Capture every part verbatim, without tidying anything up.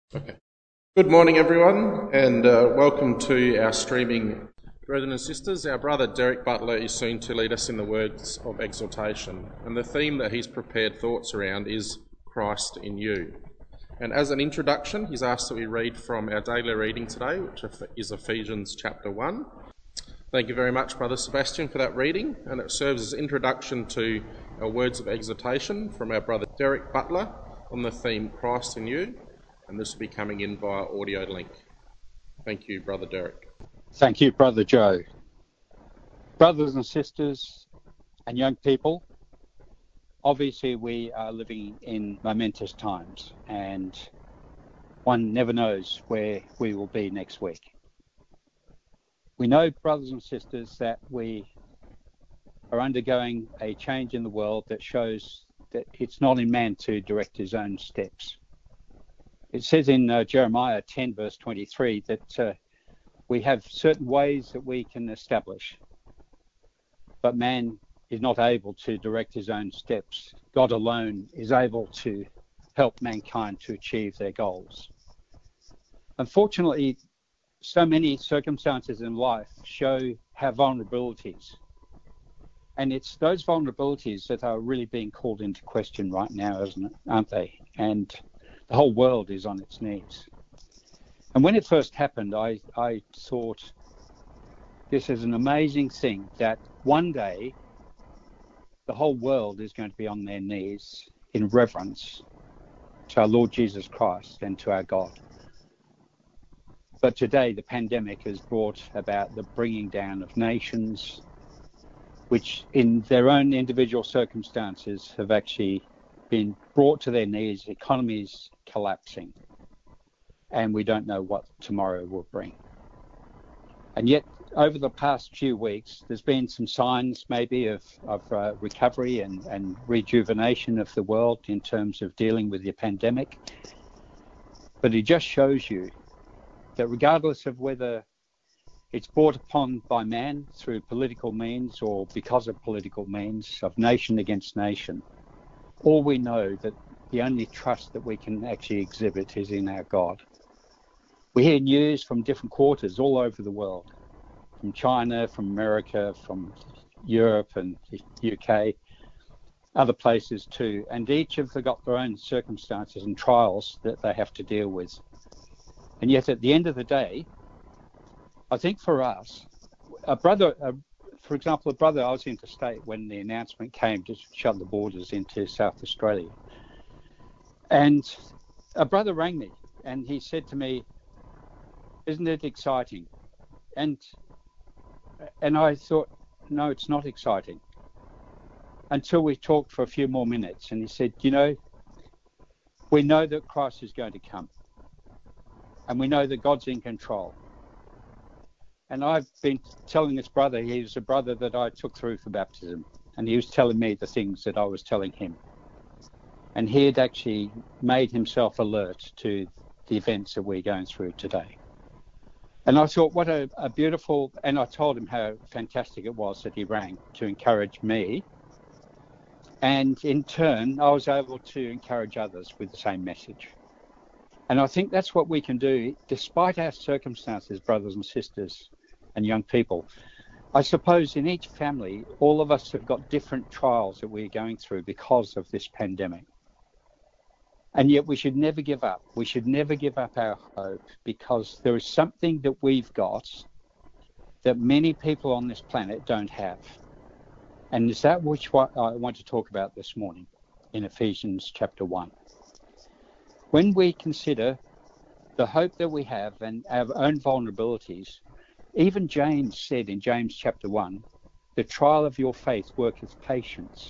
Okay. Good morning, everyone, and uh, welcome to our streaming brothers and sisters. Our brother Derek Butler is soon to lead us in the words of exhortation, and the theme that he's prepared thoughts around is Christ in you. And as an introduction, he's asked that we read from our daily reading today, which is Ephesians chapter one. Thank you very much, Brother Sebastian, for that reading, and it serves as introduction to our words of exhortation from our brother Derek Butler on the theme Christ in you. And this will be coming in via audio link. Thank you, Brother Derek. Thank you, Brother Joe. Brothers and sisters and young people, obviously we are living in momentous times and one never knows where we will be next week. We know, brothers and sisters, that we are undergoing a change in the world that shows that it's not in man to direct his own steps. It says in uh, Jeremiah ten, verse twenty-three, that uh, we have certain ways that we can establish, but man is not able to direct his own steps. God alone is able to help mankind to achieve their goals. Unfortunately, so many circumstances in life show our vulnerabilities. And it's those vulnerabilities that are really being called into question right now, isn't it? Aren't they? And the whole world is on its knees. And when it first happened, I, I thought this is an amazing thing that one day the whole world is going to be on their knees in reverence to our Lord Jesus Christ and to our God. But today the pandemic has brought about the bringing down of nations, which in their own individual circumstances have actually been brought to their knees, economies collapsing, and we don't know what tomorrow will bring. And yet, over the past few weeks, there's been some signs maybe of, of uh, recovery and, and rejuvenation of the world in terms of dealing with the pandemic. But it just shows you that regardless of whether it's brought upon by man through political means or because of political means, of nation against nation, all we know that the only trust that we can actually exhibit is in our God. We hear news from different quarters all over the world, from China, from America, from Europe and the U K, other places too, and each have got their own circumstances and trials that they have to deal with. And yet at the end of the day, I think for us, a brother, a, for example, a brother, I was interstate when the announcement came to shut the borders into South Australia. And a brother rang me and he said to me, "Isn't it exciting?" And and I thought, no, it's not exciting. Until we talked for a few more minutes and he said, you know, we know that Christ is going to come and we know that God's in control. And I've been telling this brother, he's a brother that I took through for baptism, and he was telling me the things that I was telling him. And he had actually made himself alert to the events that we're going through today. And I thought, what a, a beautiful, and I told him how fantastic it was that he rang to encourage me. And in turn, I was able to encourage others with the same message. And I think that's what we can do, despite our circumstances, brothers and sisters and young people. I suppose in each family, all of us have got different trials that we're going through because of this pandemic. And yet we should never give up. We should never give up our hope, because there is something that we've got that many people on this planet don't have. And is that which I want to talk about this morning in Ephesians chapter one. When we consider the hope that we have and our own vulnerabilities, even James said in James chapter one, the trial of your faith worketh patience.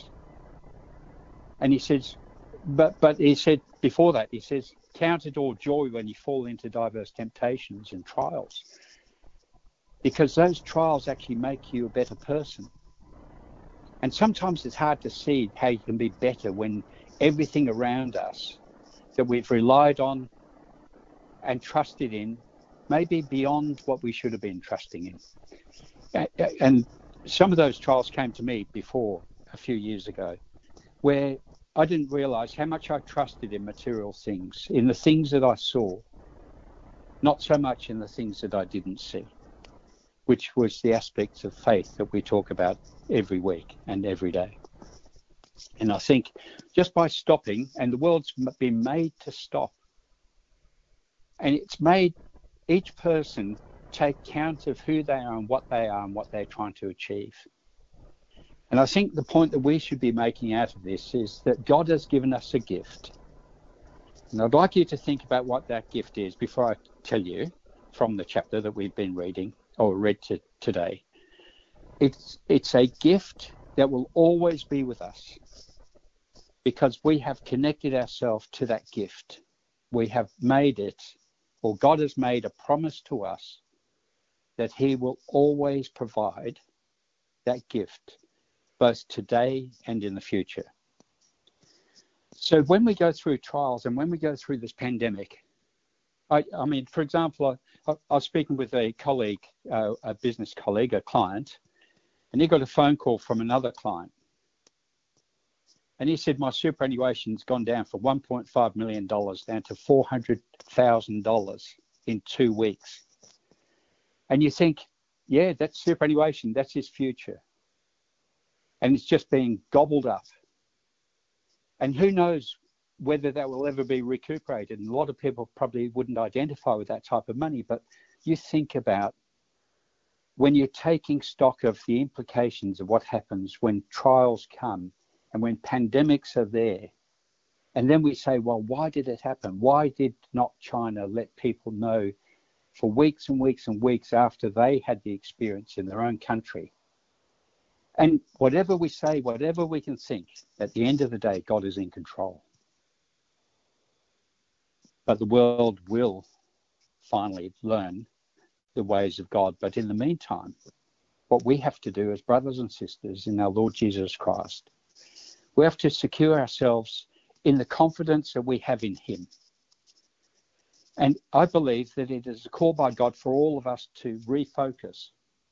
And he says, but but he said before that, he says, count it all joy when you fall into diverse temptations and trials, because those trials actually make you a better person. And sometimes it's hard to see how you can be better when everything around us that we've relied on and trusted in may be beyond what we should have been trusting in. And some of those trials came to me before, a few years ago, where I didn't realize how much I trusted in material things, in the things that I saw, not so much in the things that I didn't see, which was the aspects of faith that we talk about every week and every day. And I think just by stopping, and the world's been made to stop, and it's made each person take count of who they are and what they are and what they're trying to achieve. And I think the point that we should be making out of this is that God has given us a gift. And I'd like you to think about what that gift is before I tell you from the chapter that we've been reading or read to today. It's, it's a gift that will always be with us because we have connected ourselves to that gift. We have made it, or God has made a promise to us that he will always provide that gift, both today and in the future. So when we go through trials and when we go through this pandemic, I, I mean, for example, I, I was speaking with a colleague, uh, a business colleague, a client, and he got a phone call from another client. And he said, my superannuation's gone down from one point five million dollars down to four hundred thousand dollars in two weeks. And you think, yeah, that's superannuation, that's his future. And it's just being gobbled up. And who knows whether that will ever be recuperated. And a lot of people probably wouldn't identify with that type of money. But you think about when you're taking stock of the implications of what happens when trials come and when pandemics are there. And then we say, well, why did it happen? Why did not China let people know for weeks and weeks and weeks after they had the experience in their own country? And whatever we say, whatever we can think, at the end of the day, God is in control. But the world will finally learn the ways of God. But in the meantime, what we have to do as brothers and sisters in our Lord Jesus Christ, we have to secure ourselves in the confidence that we have in him. And I believe that it is a call by God for all of us to refocus.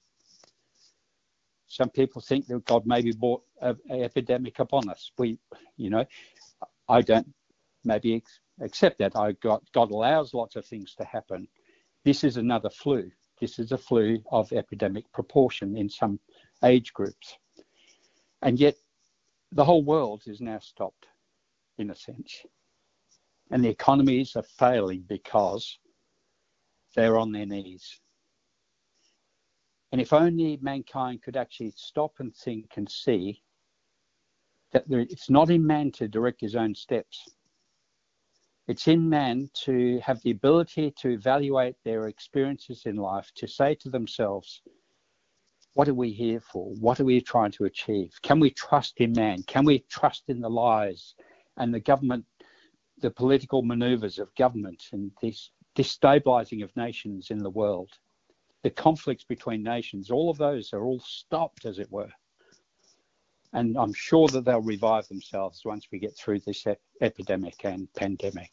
Some people think that God maybe brought an epidemic upon us. We, you know, I don't maybe accept that. I got, God allows lots of things to happen. This is another flu. This is a flu of epidemic proportion in some age groups. And yet the whole world is now stopped, in a sense. And the economies are failing because they're on their knees. And if only mankind could actually stop and think and see that there, it's not in man to direct his own steps. It's in man to have the ability to evaluate their experiences in life, to say to themselves, what are we here for? What are we trying to achieve? Can we trust in man? Can we trust in the lies and the government, the political maneuvers of government and this destabilizing of nations in the world? The conflicts between nations, all of those are all stopped, as it were. And I'm sure that they'll revive themselves once we get through this ep- epidemic and pandemic.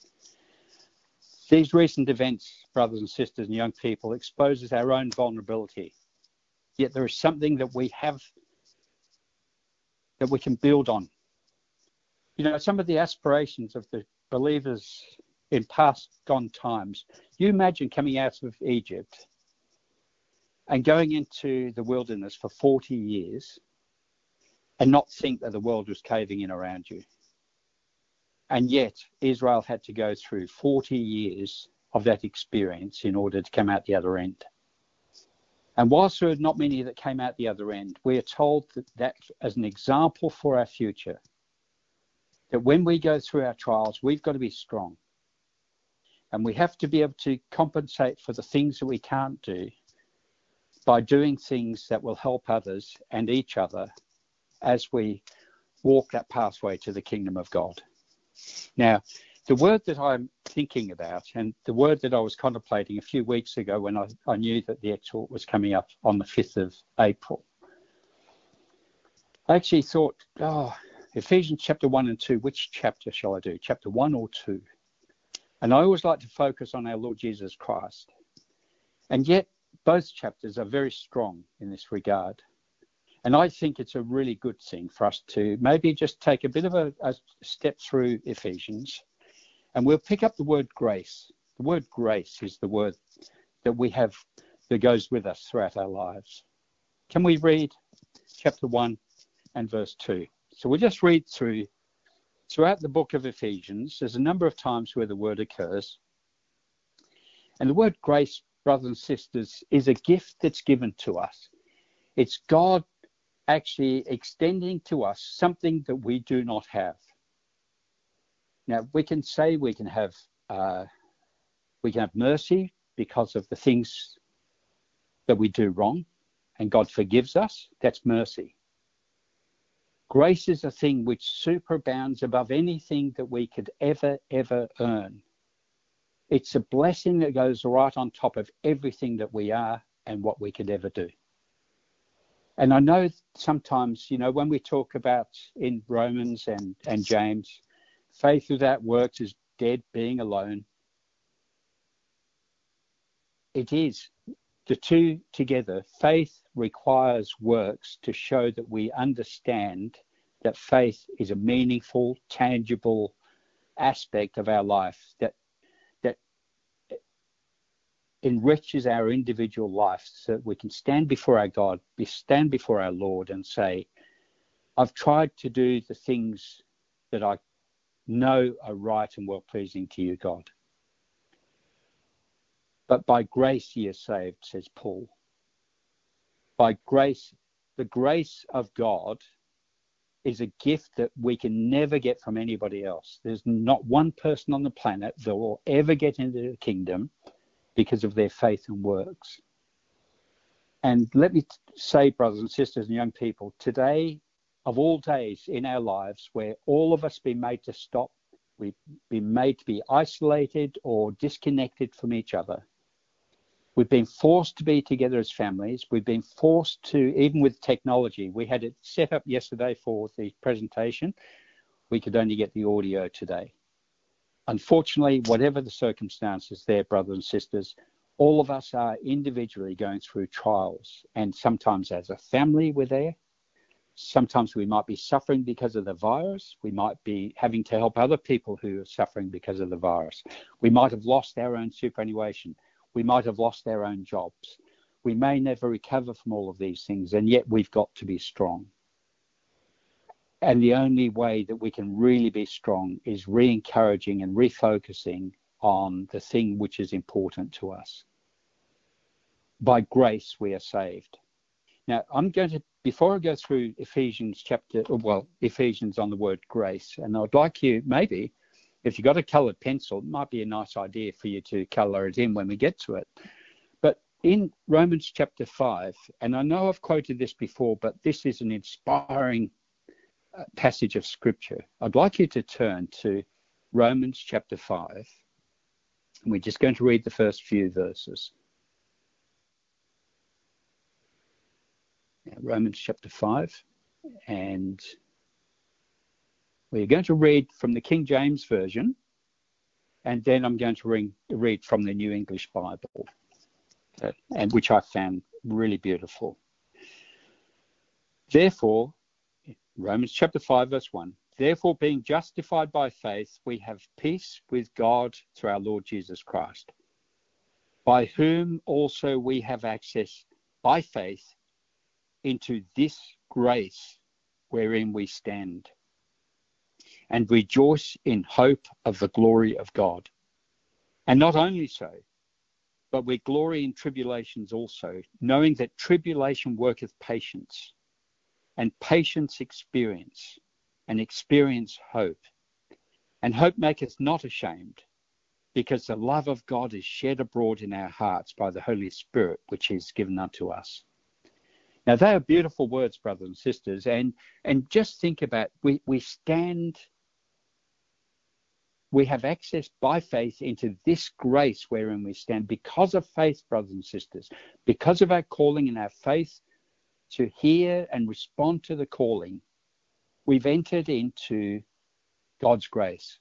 These recent events, brothers and sisters and young people, exposes our own vulnerability. Yet there is something that we have that we can build on. You know, some of the aspirations of the believers in past gone times. You imagine coming out of Egypt and going into the wilderness for forty years and not think that the world was caving in around you. And yet Israel had to go through forty years of that experience in order to come out the other end. And whilst there are not many that came out the other end, we are told that, that as an example for our future, that when we go through our trials, we've got to be strong. And we have to be able to compensate for the things that we can't do by doing things that will help others and each other as we walk that pathway to the kingdom of God. Now, the word that I'm thinking about and the word that I was contemplating a few weeks ago when I, I knew that the exhort was coming up on the fifth of April, I actually thought, oh, Ephesians chapter one and two, which chapter shall I do? Chapter one or two? And I always like to focus on our Lord Jesus Christ. And yet both chapters are very strong in this regard. And I think it's a really good thing for us to maybe just take a bit of a, a step through Ephesians, and we'll pick up the word grace. The word grace is the word that we have that goes with us throughout our lives. Can we read chapter one and verse two? So we'll just read through, throughout the book of Ephesians, there's a number of times where the word occurs. And the word grace, brothers and sisters, is a gift that's given to us. It's God actually extending to us something that we do not have. Now, we can say we can have uh, we can have mercy because of the things that we do wrong, and God forgives us. That's mercy. Grace is a thing which superabounds above anything that we could ever, ever earn. It's a blessing that goes right on top of everything that we are and what we could ever do. And I know sometimes, you know, when we talk about in Romans and, and James, faith without works is dead, being alone. It is. The two together, faith requires works to show that we understand that faith is a meaningful, tangible aspect of our life that that enriches our individual life so that we can stand before our God, be stand before our Lord and say, I've tried to do the things that I know are right and well-pleasing to you, God. But by grace ye are saved, says Paul. By grace, the grace of God is a gift that we can never get from anybody else. There's not one person on the planet that will ever get into the kingdom because of their faith and works. And let me say, brothers and sisters and young people, today, of all days in our lives, where all of us been made to stop, we've been made to be isolated or disconnected from each other. We've been forced to be together as families. We've been forced to, even with technology, we had it set up yesterday for the presentation. We could only get the audio today. Unfortunately, whatever the circumstances there, brothers and sisters, all of us are individually going through trials. And sometimes as a family, we're there. Sometimes we might be suffering because of the virus. We might be having to help other people who are suffering because of the virus. We might have lost our own superannuation. We might have lost our own jobs. We may never recover from all of these things, and yet we've got to be strong. And the only way that we can really be strong is re-encouraging and refocusing on the thing which is important to us. By grace, we are saved. Now, I'm going to, before I go through Ephesians chapter, well, Ephesians on the word grace, and I'd like you, maybe, if you've got a coloured pencil, it might be a nice idea for you to colour it in when we get to it. But in Romans chapter five, and I know I've quoted this before, but this is an inspiring uh, passage of Scripture. I'd like you to turn to Romans chapter five, and we're just going to read the first few verses. Now, Romans chapter five, and we're going to read from the King James Version, and then I'm going to read, read from the New English Bible, uh, and which I found really beautiful. Therefore, Romans chapter five, verse one, therefore being justified by faith, we have peace with God through our Lord Jesus Christ, by whom also we have access by faith into this grace wherein we stand, and rejoice in hope of the glory of God. And not only so, but we glory in tribulations also, knowing that tribulation worketh patience, and patience experience, and experience hope. And hope maketh not ashamed, because the love of God is shed abroad in our hearts by the Holy Spirit, which is given unto us. Now, they are beautiful words, brothers and sisters, and, and just think about, we, we stand, we have access by faith into this grace wherein we stand because of faith, brothers and sisters, because of our calling and our faith to hear and respond to the calling. We've entered into God's grace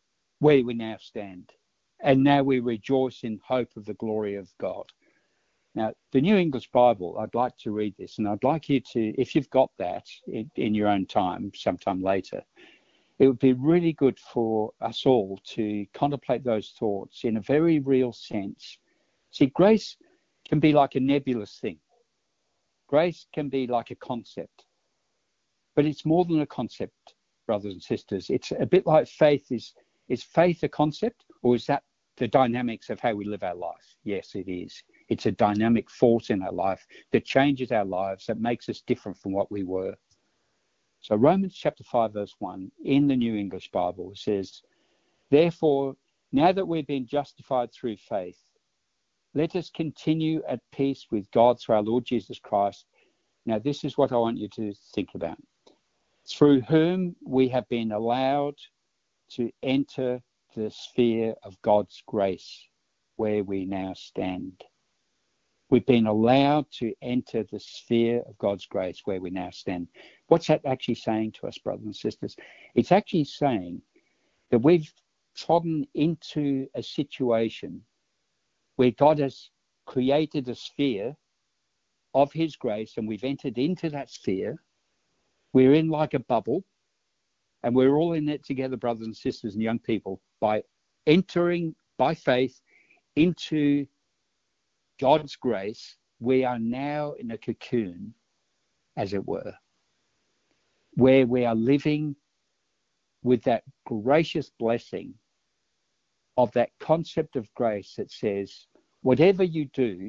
where we now stand, and now we rejoice in hope of the glory of God. Now, the New English Bible, I'd like to read this, and I'd like you to, if you've got that in, in your own time, sometime later, it would be really good for us all to contemplate those thoughts in a very real sense. See, grace can be like a nebulous thing. Grace can be like a concept, but it's more than a concept, brothers and sisters. It's a bit like faith. Is, is faith a concept, or is that the dynamics of how we live our life? Yes, it is. It's a dynamic force in our life that changes our lives, that makes us different from what we were. So Romans chapter five, verse one, in the New English Bible says, therefore, now that we've been justified through faith, let us continue at peace with God through our Lord Jesus Christ. Now, this is what I want you to think about. Through whom we have been allowed to enter the sphere of God's grace, where we now stand. We've been allowed to enter the sphere of God's grace where we now stand. What's that actually saying to us, brothers and sisters? It's actually saying that we've trodden into a situation where God has created a sphere of his grace, and we've entered into that sphere. We're in like a bubble, and we're all in it together, brothers and sisters and young people, by entering by faith into God's grace. We are now in a cocoon, as it were, where we are living with that gracious blessing of that concept of grace that says, whatever you do,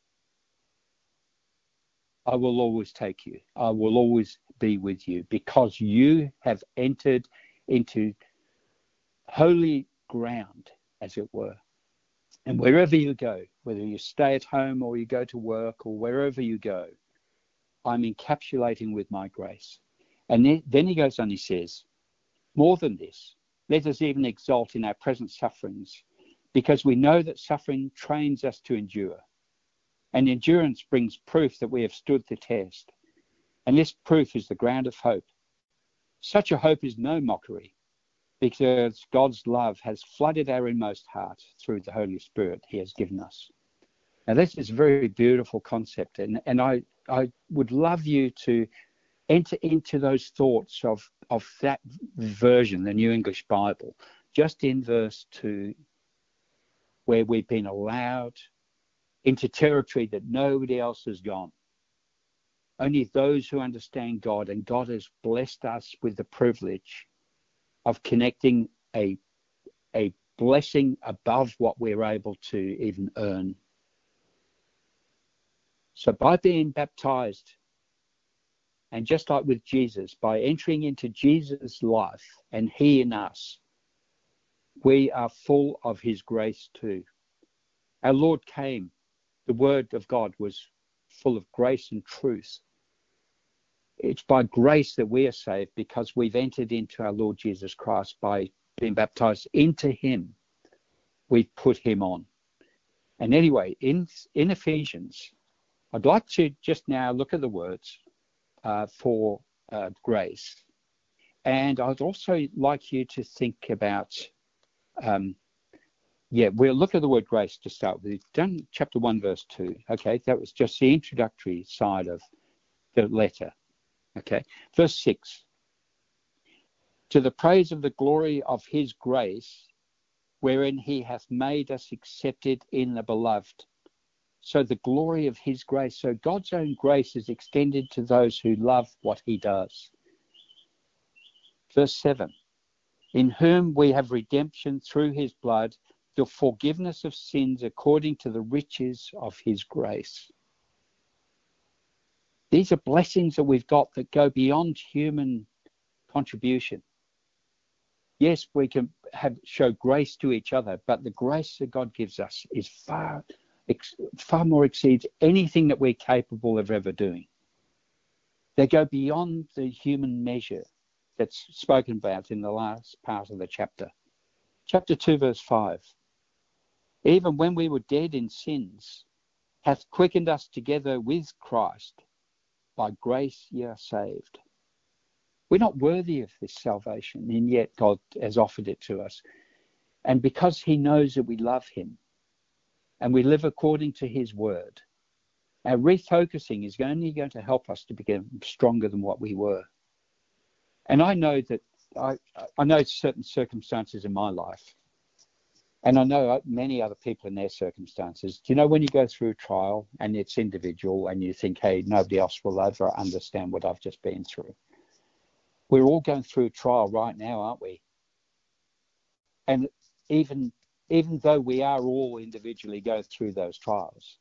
I will always take you. I will always be with you, because you have entered into holy ground, as it were. And wherever you go, whether you stay at home or you go to work or wherever you go, I'm encapsulating with my grace. And then he goes on, he says, more than this, let us even exult in our present sufferings, because we know that suffering trains us to endure. And endurance brings proof that we have stood the test. And this proof is the ground of hope. Such a hope is no mockery, because God's love has flooded our inmost heart through the Holy Spirit he has given us. Now, this is a very beautiful concept, and, and I, I would love you to enter into those thoughts of, of that version, the New English Bible, just in verse two, where we've been allowed into territory that nobody else has gone. Only those who understand God, and God has blessed us with the privilege of connecting a, a blessing above what we're able to even earn. So by being baptized, and just like with Jesus, by entering into Jesus' life and he in us, we are full of his grace too. Our Lord came. The word of God was full of grace and truth. It's by grace that we are saved, because we've entered into our Lord Jesus Christ by being baptized into him. We've put him on. And anyway, in, in Ephesians, I'd like to just now look at the words uh, for uh, grace. And I'd also like you to think about, um, yeah, we'll look at the word grace to start with. We've done chapter one, verse two. Okay, that was just the introductory side of the letter. Okay, verse six. To the praise of the glory of his grace, wherein he hath made us accepted in the beloved. So the glory of his grace. So God's own grace is extended to those who love what he does. Verse seven. In whom we have redemption through his blood, the forgiveness of sins according to the riches of his grace. These are blessings that we've got that go beyond human contribution. Yes, we can have show grace to each other, but the grace that God gives us is far, far more exceeds anything that we're capable of ever doing. They go beyond the human measure that's spoken about in the last part of the chapter. Chapter two, verse five. Even when we were dead in sins, hath quickened us together with Christ. By grace ye are saved. We're not worthy of this salvation, and yet God has offered it to us. And because he knows that we love him, and we live according to his word, our refocusing is only going to help us to become stronger than what we were. And I know that I, I know certain circumstances in my life, and I know many other people in their circumstances. Do you know when you go through a trial and it's individual and you think, hey, nobody else will ever understand what I've just been through? We're all going through a trial right now, aren't we? And even even though we are all individually going through those trials,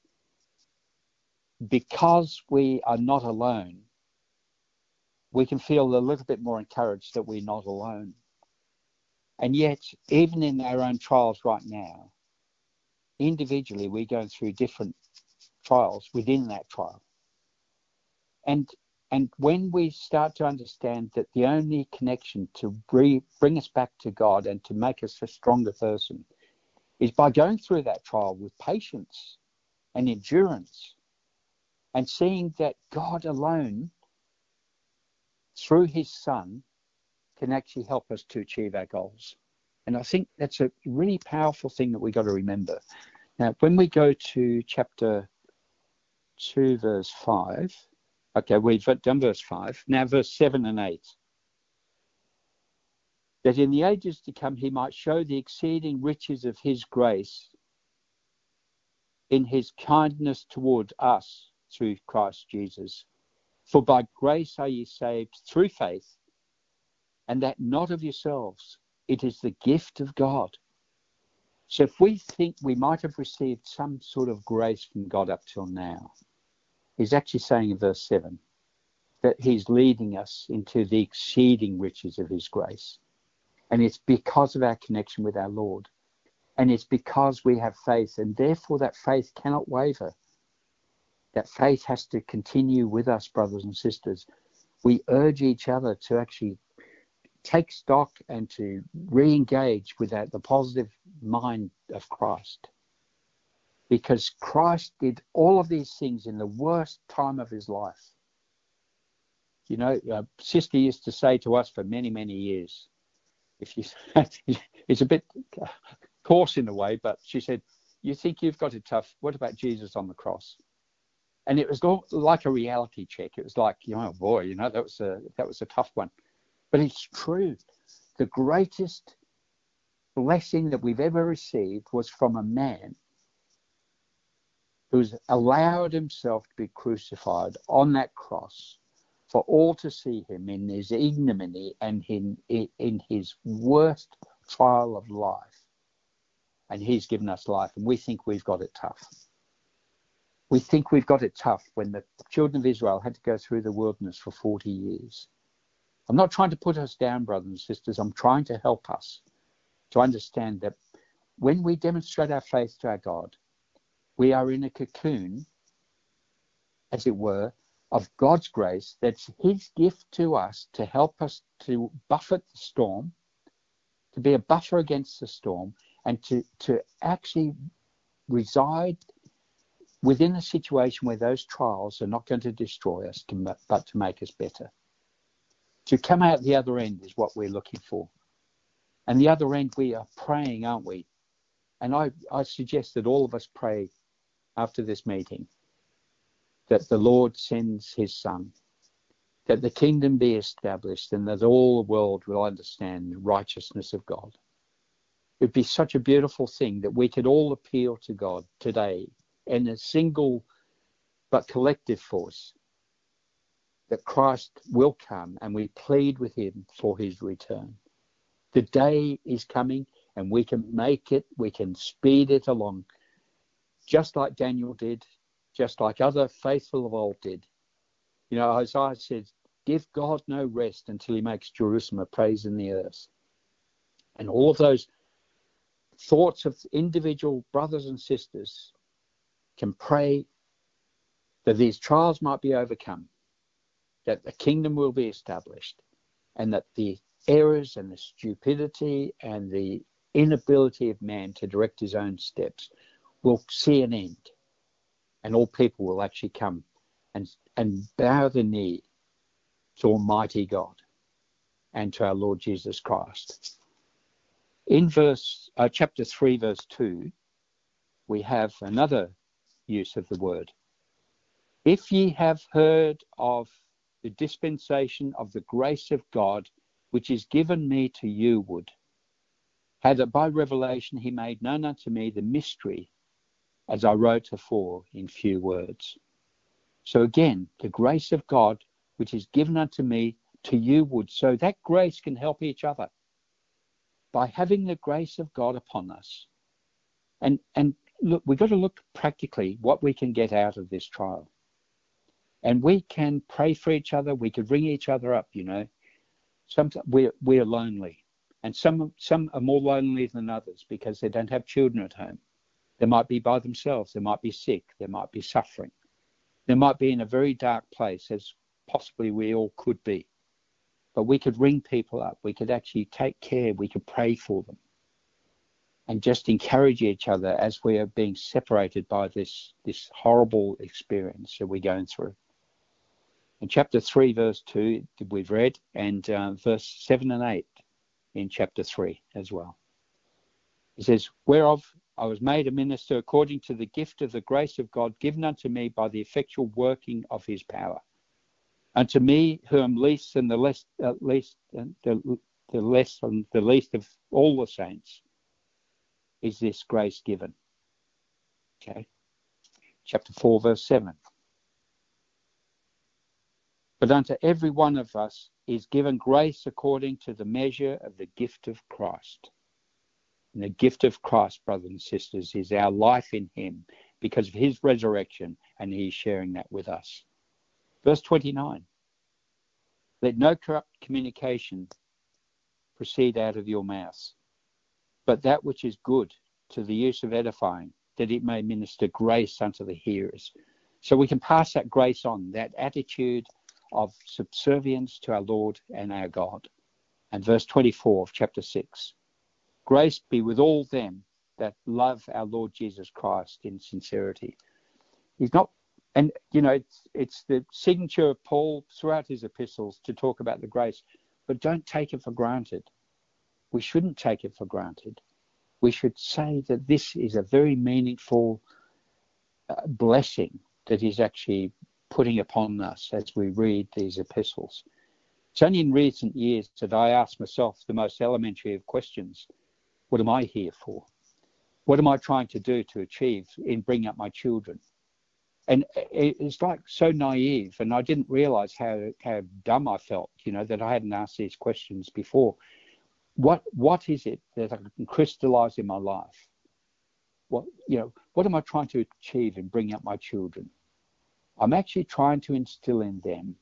because we are not alone, we can feel a little bit more encouraged that we're not alone. And yet, even in our own trials right now, individually, we're going through different trials within that trial. And and when we start to understand that the only connection to bring, bring us back to God and to make us a stronger person is by going through that trial with patience and endurance, and seeing that God alone, through his Son, can actually help us to achieve our goals. And I think that's a really powerful thing that we've got to remember. Now, when we go to chapter two, verse five, okay, we've done verse five. Now, verse seven and eight. That in the ages to come he might show the exceeding riches of his grace in his kindness toward us through Christ Jesus. For by grace are ye saved through faith, and that not of yourselves. It is the gift of God. So if we think we might have received some sort of grace from God up till now, he's actually saying in verse seven that he's leading us into the exceeding riches of his grace. And it's because of our connection with our Lord. And it's because we have faith, and therefore that faith cannot waver. That faith has to continue with us, brothers and sisters. We urge each other to actually take stock and to re-engage with that, the positive mind of Christ. Because Christ did all of these things in the worst time of his life. You know, uh, Sister used to say to us for many, many years, if you, it's a bit coarse in a way, but she said, you think you've got it tough, what about Jesus on the cross? And it was like a reality check. It was like, you know, oh boy, you know, that was a that was a tough one. But it's true. The greatest blessing that we've ever received was from a man who's allowed himself to be crucified on that cross for all to see him in his ignominy and in, in his worst trial of life. And he's given us life, and we think we've got it tough. We think we've got it tough when the children of Israel had to go through the wilderness for forty years. I'm not trying to put us down, brothers and sisters. I'm trying to help us to understand that when we demonstrate our faith to our God, we are in a cocoon, as it were, of God's grace. That's his gift to us to help us to buffet the storm, to be a buffer against the storm, and to, to actually reside within a situation where those trials are not going to destroy us, but to make us better. To come out the other end is what we're looking for. And the other end, we are praying, aren't we? And I, I suggest that all of us pray after this meeting that the Lord sends his Son, that the kingdom be established, and that all the world will understand the righteousness of God. It would be such a beautiful thing that we could all appeal to God today in a single but collective force, that Christ will come and we plead with him for his return. The day is coming and we can make it, we can speed it along, just like Daniel did, just like other faithful of old did. You know, Isaiah said, give God no rest until he makes Jerusalem a praise in the earth. And all of those thoughts of individual brothers and sisters can pray that these trials might be overcome, that the kingdom will be established, and that the errors and the stupidity and the inability of man to direct his own steps will see an end, and all people will actually come and, and bow the knee to Almighty God and to our Lord Jesus Christ. In verse uh, chapter three, verse two, we have another use of the word. If ye have heard of the dispensation of the grace of God, which is given me to you would, how that by revelation he made known unto me the mystery, as I wrote afore in few words. So again, the grace of God, which is given unto me to you would, so that grace can help each other by having the grace of God upon us. And and look, we've got to look practically what we can get out of this trial. And we can pray for each other. We could ring each other up, you know. Some we're we're lonely, and some some are more lonely than others because they don't have children at home. They might be by themselves. They might be sick. They might be suffering. They might be in a very dark place, as possibly we all could be. But we could ring people up. We could actually take care. We could pray for them, and just encourage each other as we are being separated by this this horrible experience that we're going through. In chapter three, verse two, we've read, and uh, verse seven and eight in chapter three as well. It says, whereof I was made a minister according to the gift of the grace of God given unto me by the effectual working of his power. Unto me, who am least and the less, uh, least, uh, the, the less and the least of all the saints, is this grace given. Okay. Chapter four, verse seven. But unto every one of us is given grace according to the measure of the gift of Christ. And the gift of Christ, brothers and sisters, is our life in him because of his resurrection, and he's sharing that with us. Verse twenty-nine. Let no corrupt communication proceed out of your mouths, but that which is good to the use of edifying, that it may minister grace unto the hearers. So we can pass that grace on, that attitude of subservience to our Lord and our God. And verse twenty-four of chapter six. Grace be with all them that love our Lord Jesus Christ in sincerity. He's not, and you know, it's, it's the signature of Paul throughout his epistles to talk about the grace, but don't take it for granted. We shouldn't take it for granted. We should say that this is a very meaningful uh, blessing that he's actually putting upon us as we read these epistles. It's only in recent years that I ask myself the most elementary of questions. What am I here for? What am I trying to do to achieve in bringing up my children? And it's like so naive, and I didn't realize how, how dumb I felt, you know, that I hadn't asked these questions before. What What is it that I can crystallize in my life? What, you know, what am I trying to achieve in bringing up my children? I'm actually trying to instill in them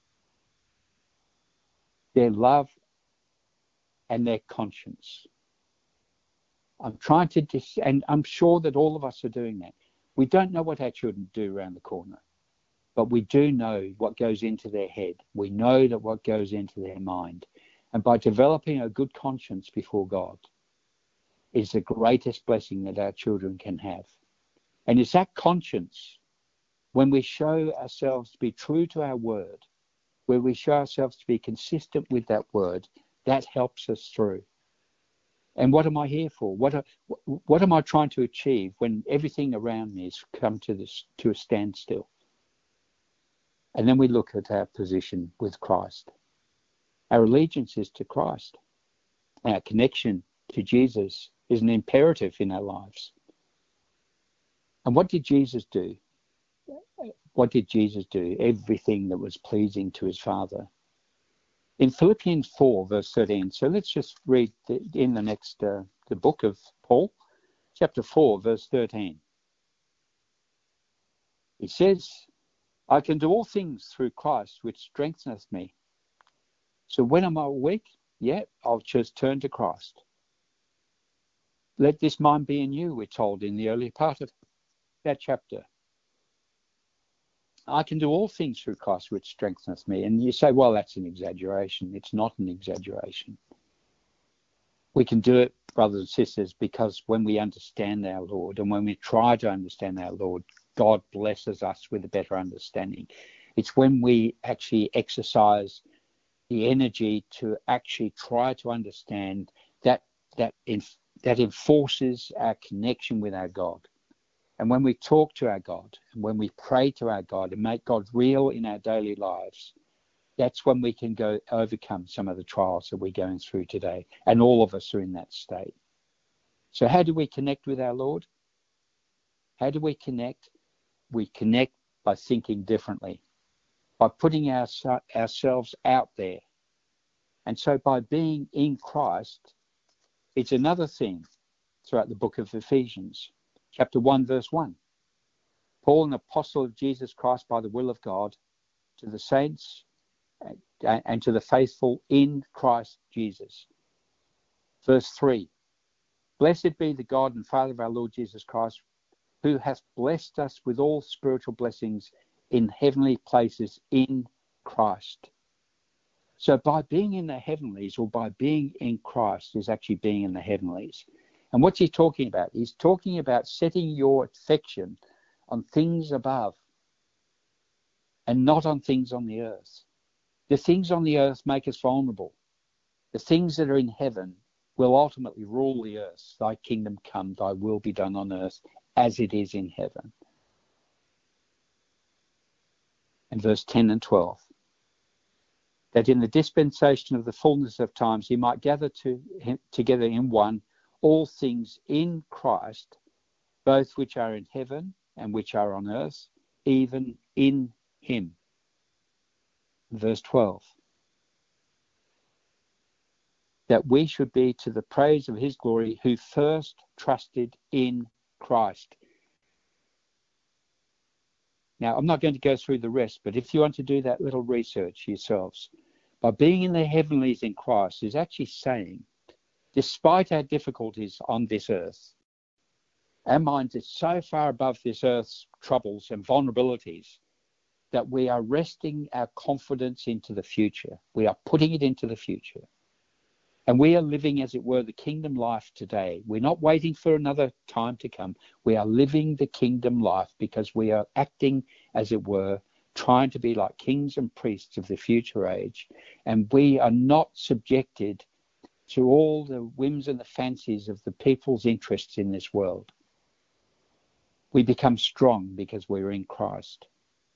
their love and their conscience. I'm trying to, dis- and I'm sure that all of us are doing that. We don't know what our children do around the corner, but we do know what goes into their head. We know that what goes into their mind. And by developing a good conscience before God is the greatest blessing that our children can have. And it's that conscience, when we show ourselves to be true to our word, where we show ourselves to be consistent with that word, that helps us through. And what am I here for? What are, what am I trying to achieve when everything around me has come to this to a standstill? And then we look at our position with Christ. Our allegiance is to Christ. Our connection to Jesus is an imperative in our lives. And what did Jesus do? What did Jesus do? Everything that was pleasing to his Father. In Philippians four, verse thirteen, so let's just read the, in the next, uh, the book of Paul, chapter four, verse thirteen. It says, I can do all things through Christ, which strengtheneth me. So when am I weak? Yeah, I'll just turn to Christ. Let this mind be in you, we're told in the early part of that chapter. I can do all things through Christ, which strengtheneth me. And you say, well, that's an exaggeration. It's not an exaggeration. We can do it, brothers and sisters, because when we understand our Lord and when we try to understand our Lord, God blesses us with a better understanding. It's when we actually exercise the energy to actually try to understand that that, inf- that enforces our connection with our God. And when we talk to our God, and when we pray to our God and make God real in our daily lives, that's when we can go overcome some of the trials that we're going through today. And all of us are in that state. So how do we connect with our Lord? How do we connect? We connect by thinking differently, by putting our, ourselves out there. And so by being in Christ, it's another theme throughout the book of Ephesians, chapter one, verse one. Paul, an apostle of Jesus Christ by the will of God, to the saints and to the faithful in Christ Jesus. Verse three. Blessed be the God and Father of our Lord Jesus Christ, who hath blessed us with all spiritual blessings in heavenly places in Christ. So by being in the heavenlies, or by being in Christ, is actually being in the heavenlies. And what's he talking about? He's talking about setting your affection on things above and not on things on the earth. The things on the earth make us vulnerable. The things that are in heaven will ultimately rule the earth. Thy kingdom come, thy will be done on earth as it is in heaven. And verse ten and twelve. That in the dispensation of the fullness of times he might gather to him, together in one all things in Christ, both which are in heaven and which are on earth, even in him. Verse twelve. That we should be to the praise of his glory, who first trusted in Christ. Now, I'm not going to go through the rest, but if you want to do that little research yourselves, by being in the heavenlies in Christ is actually saying, despite our difficulties on this earth, our minds are so far above this earth's troubles and vulnerabilities that we are resting our confidence into the future. We are putting it into the future. And we are living, as it were, the kingdom life today. We're not waiting for another time to come. We are living the kingdom life because we are acting, as it were, trying to be like kings and priests of the future age. And we are not subjected to all the whims and the fancies of the people's interests in this world. We become strong because we're in Christ.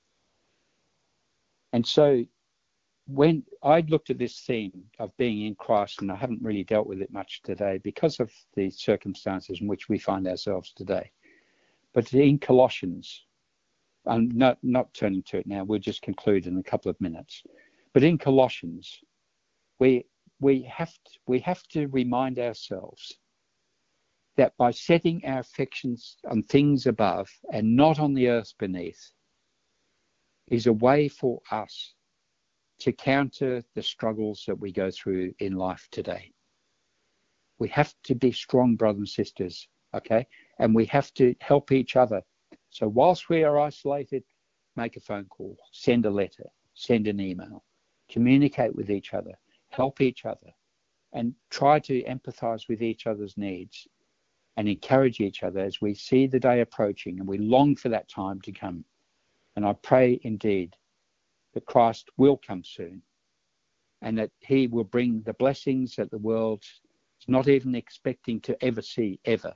And so when I looked at this theme of being in Christ, and I haven't really dealt with it much today because of the circumstances in which we find ourselves today. But in Colossians, I'm not, not turning to it now, we'll just conclude in a couple of minutes. But in Colossians, we we have to, we have to remind ourselves that by setting our affections on things above and not on the earth beneath is a way for us to counter the struggles that we go through in life today. We have to be strong brothers and sisters, okay? And we have to help each other. So whilst we are isolated, make a phone call, send a letter, send an email, communicate with each other, help each other, and try to empathize with each other's needs and encourage each other as we see the day approaching and we long for that time to come. And I pray indeed that Christ will come soon and that he will bring the blessings that the world is not even expecting to ever see, ever.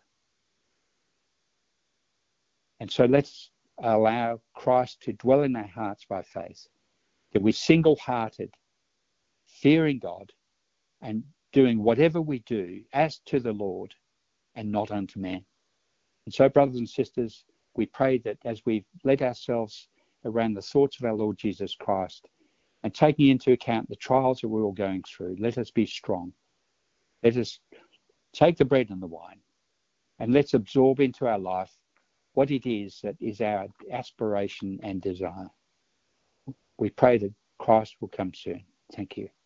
And so let's allow Christ to dwell in our hearts by faith, that we're single-hearted, fearing God and doing whatever we do as to the Lord and not unto man. And so, brothers and sisters, we pray that as we've led ourselves around the thoughts of our Lord Jesus Christ and taking into account the trials that we're all going through, let us be strong. Let us take the bread and the wine and let's absorb into our life what it is that is our aspiration and desire. We pray that Christ will come soon. Thank you.